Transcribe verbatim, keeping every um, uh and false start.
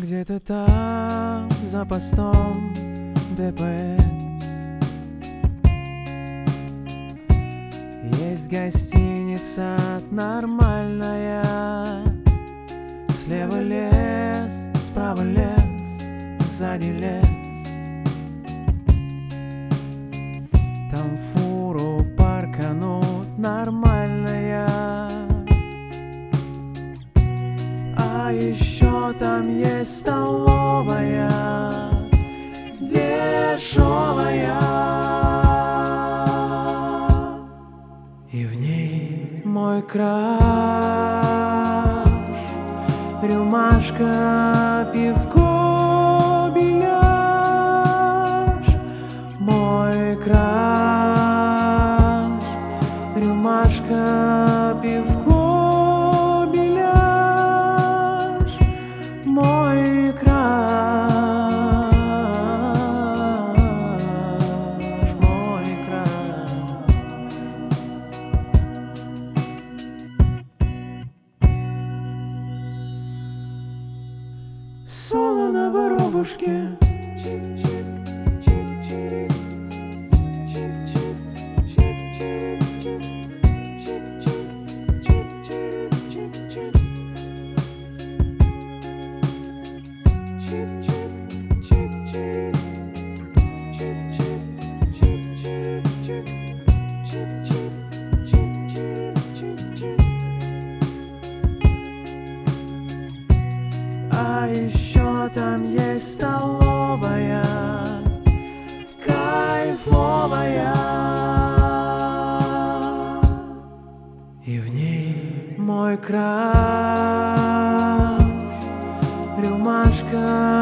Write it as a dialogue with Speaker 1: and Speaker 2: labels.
Speaker 1: Где-то там, за постом Дэ Пэ Эс, есть гостиница нормальная. Слева лес, справа лес, сзади лес. Там фуру парканут нормальная. А еще там есть столовая дешевая, и в ней мой краш, рюмашка, пивко, беляш. Мой краш, рюмашка, пивко, беляш. Мой краш, мой краш. Соло на воробушке. А еще там есть столовая кайфовая, и в ней мой краш, рюмашка,